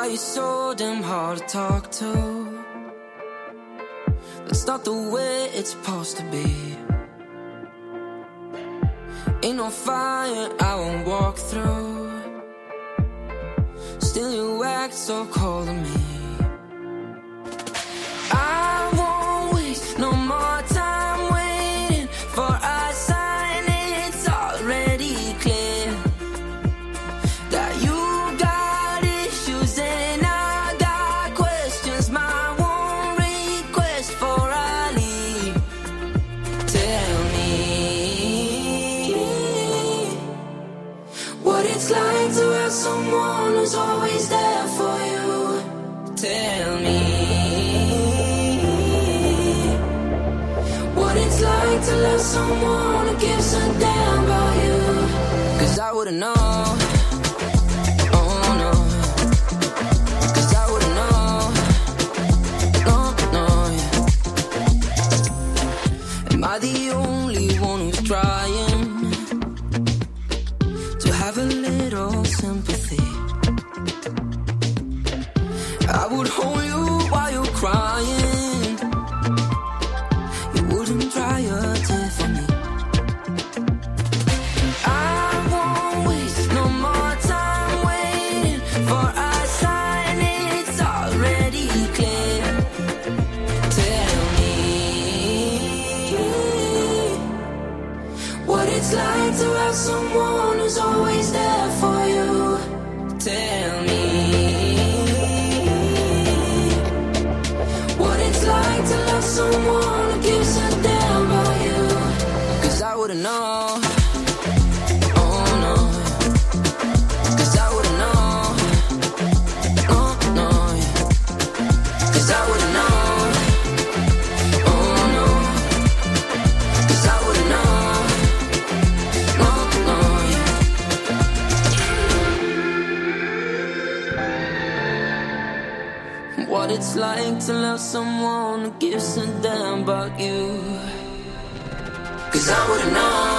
Why you so damn hard to talk to? That's not the way it's supposed to be. Ain't no fire I won't walk through. Still you act so cold to me. I won't waste no more time waiting for a sign. It's already clear that you got issues and I got questions. My one request for a leave. Tell me what it's like to have someone who's always there for you. Tell me what it's like to love someone who gives a damn about you. 'Cause I wouldn't know. Oh no. 'Cause I wouldn't know. No, no, yeah. Am I the only one who's trying to have a little sympathy? I would hold you while you're crying. You wouldn't dry a tear for me. I won't waste no more time waiting for a sign. It's already clear. Tell me what it's like to have someone who's always there for you. Tell me what it's like to love someone who gives a damn about you. 'Cause I wouldn't know. Oh no. 'Cause I wouldn't know. Oh no. 'Cause I wouldn't know. Oh no. 'Cause I wouldn't know. No, no, yeah. What it's like to love someone who gives a damn about you. 'Cause I wouldn't know.